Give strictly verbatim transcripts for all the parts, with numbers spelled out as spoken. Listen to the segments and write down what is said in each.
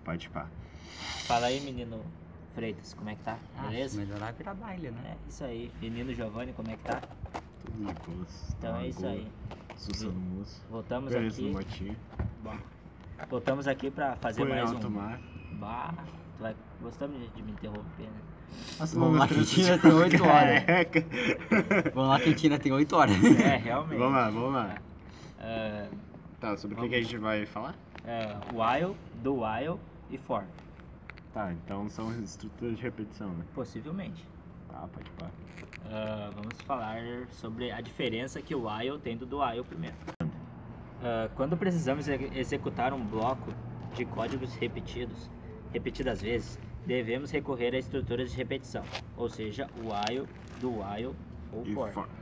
pode pá. Fala aí, menino Freitas, como é que tá? Ah, Beleza? melhorar virar baile, né? É, isso aí. Menino Giovanni, como é que tá? Tudo de gosto. Então é isso aí. Sussa no moço. Voltamos Beleza no aqui. motinho. Bom, voltamos aqui pra fazer Põe mais alto um... mar. Bah, tu vai... Gostamos de, de me interromper, né? Nossa, Vamos lá, que a gente ainda tem oito horas. Vamos lá que a gente ainda tem oito horas. É, realmente. Vamos lá, vamos lá. É, Tá, sobre o que, que a gente vai falar? é, while, do while e for. Tá, então são estruturas de repetição, né? Possivelmente. Tá, pode pá. Ah, vamos falar sobre a diferença que o while tem do do while primeiro. Ah, quando precisamos e- executar um bloco de códigos repetidos, repetidas vezes, devemos recorrer a estruturas de repetição, ou seja, while, do while ou E for. for.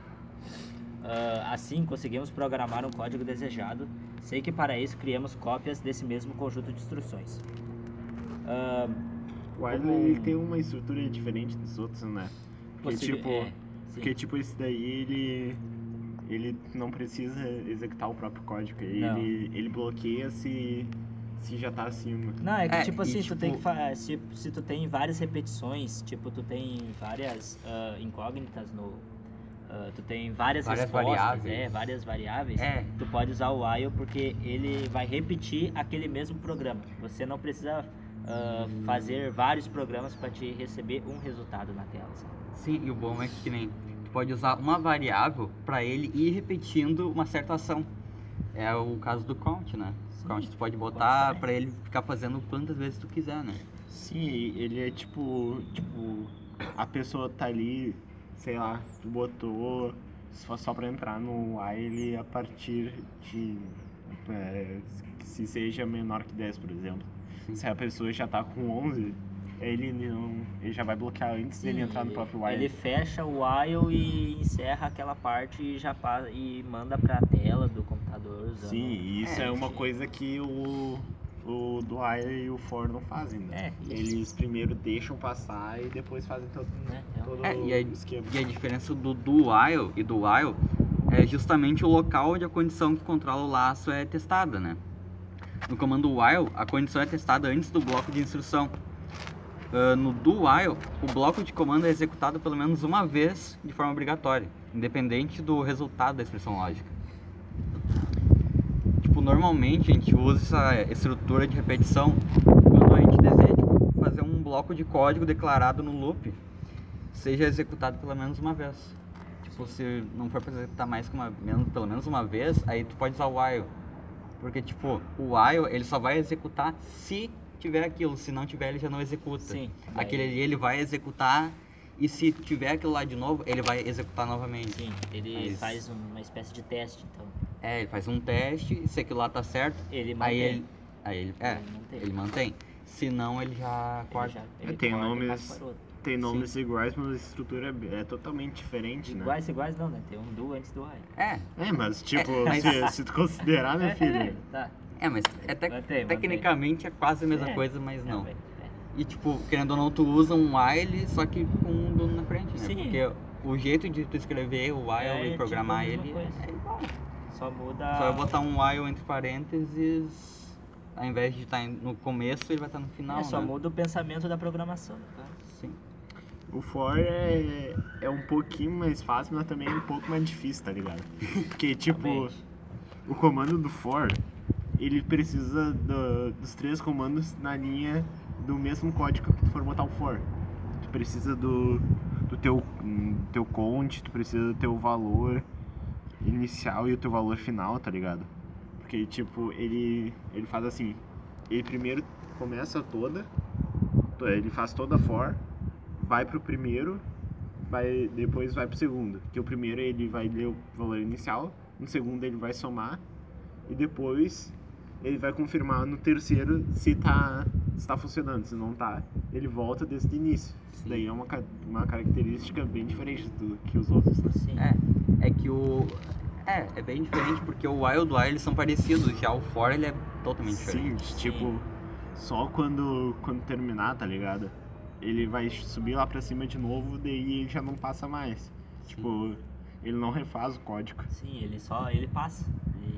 Ah, assim, conseguimos programar um código desejado, sem que para isso criemos cópias desse mesmo conjunto de instruções. Ah, O while Como- ele tem uma estrutura diferente dos outros, né? Porque possível- tipo, é, sim. porque tipo esse daí ele ele não precisa executar o próprio código, Não. ele ele bloqueia se se já tá acima. Não, é que É, tipo e, assim, tu tipo- tem que fa- se, se tu tem várias repetições, tipo, tu tem várias ah, incógnitas no. ah, tu tem várias, Várias respostas, variáveis. é, várias variáveis. É. Tu pode usar o while porque ele vai repetir aquele mesmo programa. Você não precisa ah, fazer vários programas para te receber um resultado na tela. sabe? Sim, e o bom é que nem tu pode usar uma variável para ele ir repetindo uma certa ação. É o caso do count, né? Sim, Count tu pode count botar também. para ele ficar fazendo quantas vezes tu quiser, né? Sim, ele é tipo, tipo, a pessoa tá ali, sei lá, tu botou só, só pra entrar no while a partir de, é, se seja menor que dez, por exemplo. Sim. Se a pessoa já tá com onze, ele não, ele já vai bloquear antes dele Sim, entrar no ele- próprio while. Ele fecha o while e encerra aquela parte e já passa, e manda pra tela do computador usando. Sim, e isso é, É, uma gente. coisa que o, o do while e o for não fazem, né? É, isso. Eles primeiro deixam passar e depois fazem todo, Né, todo É, e a, o esquema. e a diferença do do while e do while é justamente o local onde a condição que controla o laço é testada, né? No comando while, a condição é testada antes do bloco de instrução. Ah, no do while, o bloco de comando é executado pelo menos uma vez de forma obrigatória, independente do resultado da expressão lógica. Tipo, normalmente a gente usa essa estrutura de repetição quando a gente deseja tipo, fazer um bloco de código declarado no loop seja executado pelo menos uma vez. Tipo, se não for para executar mais que uma, menos, pelo menos uma vez, aí tu pode usar o while. Porque, tipo, o while, ele só vai executar se tiver aquilo. Se não tiver, ele já não executa. Sim, daí- Aquele ali, ele vai executar e se tiver aquilo lá de novo, ele vai executar novamente. Sim, ele Mas- faz uma espécie de teste, então. É, ele faz um teste, se aquilo lá tá certo, Ele aí mantém. ele, aí ele, é, Ele mantém. ele mantém. Se não, ele já Ele corta. já- ele tem corta e nomes- passa para outro. Tem nomes iguais, mas a estrutura é, é totalmente diferente, né? Iguais, iguais não, né? Tem um do antes do while. É, É, mas tipo, É, mas- se, se tu considerar, meu filho, Tá. é, mas é tec- Mantém, mantém. tecnicamente é quase a mesma É, coisa, mas não. É, é. E tipo, querendo ou não, tu usa um while, só que com um do na frente, né? Sim. Porque o jeito de tu escrever o while É, e tipo programar a mesma ele coisa. é igual. Só muda. Só vai botar um while entre parênteses, ao invés de estar no começo, ele vai estar no final, É, só né? muda o pensamento da programação. Tá? Sim. o for é, é um pouquinho mais fácil, mas também é um pouco mais difícil, tá ligado? Porque, tipo, Realmente. o comando do for, ele precisa do- dos três comandos na linha do mesmo código que tu for botar o for. Tu precisa do, do teu, hum, teu count, tu precisa do teu valor inicial e o teu valor final, tá ligado? Porque, tipo, ele, ele faz assim, ele primeiro começa toda, to- ele faz toda a for, vai pro primeiro, vai, depois vai pro segundo. Que o primeiro ele vai ler o valor inicial, no segundo ele vai somar, e depois ele vai confirmar no terceiro se tá, se tá funcionando. Se não tá, ele volta desde o início. Isso daí é uma, ca- uma característica bem diferente do que os outros, né? Sim. É, é que o... É, é bem diferente porque o while e o do while eles são parecidos, já o for ele é totalmente Sim, diferente. tipo, só quando, quando terminar, tá ligado? Ele vai subir lá pra cima de novo, daí ele já não passa mais. Tipo, ele não refaz o código. Sim, ele só ele passa. Ele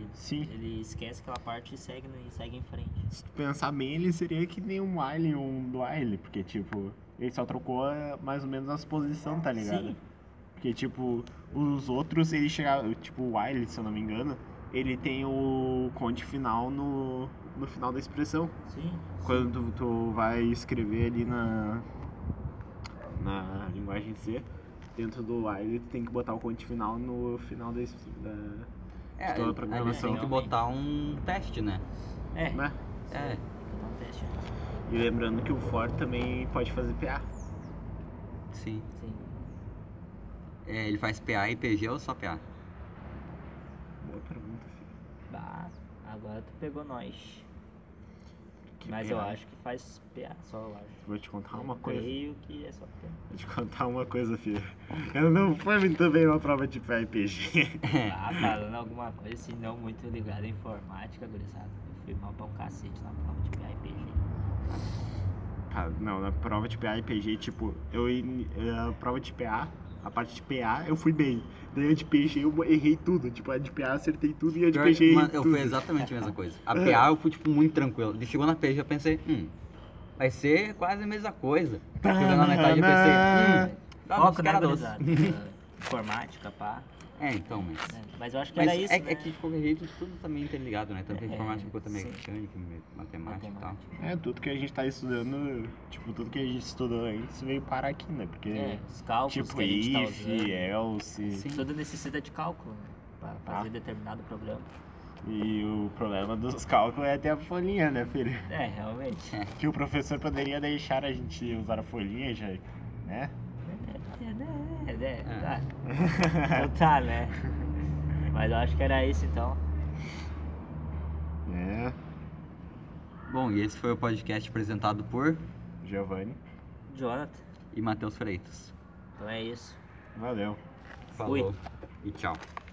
Sim. Ele esquece aquela parte e segue, e segue em frente. Se tu pensar bem, ele seria que nem um while ou um do while, porque, tipo, ele só trocou eh, mais ou menos as posições, tá ligado? Sim. Porque, tipo, os outros, ele chegava, tipo, o while, se eu não me engano, ele tem o conte final no, no final da expressão. Sim. Quando tu, tu vai escrever ali na, na linguagem C, dentro do while, tu tem que botar o conte final no final da, da É, toda a a programação. gente tem que botar um teste, né? É. Né? É. Tem que dar um teste. E lembrando que o for também pode fazer P A. Sim. Sim. É, ele faz P A e P G ou só P A? Boa pergunta, filho. Bah, agora tu pegou nós. Que Mas P A? eu acho que faz P A só, eu acho. Vou te contar Eu uma coisa. creio que é só P A. Vou te contar uma coisa, filho. Eu não fui muito bem na prova de P A e P G. Ah, falando alguma coisa assim, não muito ligada à informática, gurizada. Eu fui mal pra um cacete na prova de P A e P G. Tá, não, na prova de P A e P G, tipo, eu in- a prova de P A, a parte de P A eu fui bem. Daí a de P G eu errei tudo. Tipo, a de P A acertei tudo e a de Pior P que, G errei mano, eu tudo. fui exatamente a mesma coisa. A P A eu fui, tipo, muito tranquilo. Ele chegou na P G eu pensei, hum, vai ser quase a mesma coisa. Chegou na metade eu pensei, hum, dá uma Foco, né, escala doce. gurizada? Informática, pá. É, então, mas... né? Mas eu acho que Mas era isso, é, né? é que de qualquer jeito tudo também interligado, né? Tanto a É, informática quanto a sim. mecânica, me- matemática e tal. Matemática. É, tudo que a gente tá estudando, tipo, tudo que a gente estudou antes veio parar aqui, né? Porque, É, os cálculos tipo, que a gente tá if, usando. else, Sim. Tudo necessita de cálculo, né? Pra fazer Ah. determinado programa. e o problema dos cálculos é ter a folhinha, né, filho? É, realmente. É. Que o professor poderia deixar a gente usar a folhinha, já, né? É, né? É, né? É. Tá. Então tá, né? Mas eu acho que era isso então. É, Bom, e esse foi o podcast apresentado por Giovanni, Jonathan, e Matheus Freitas. então é isso. valeu. Fui. Falou e tchau.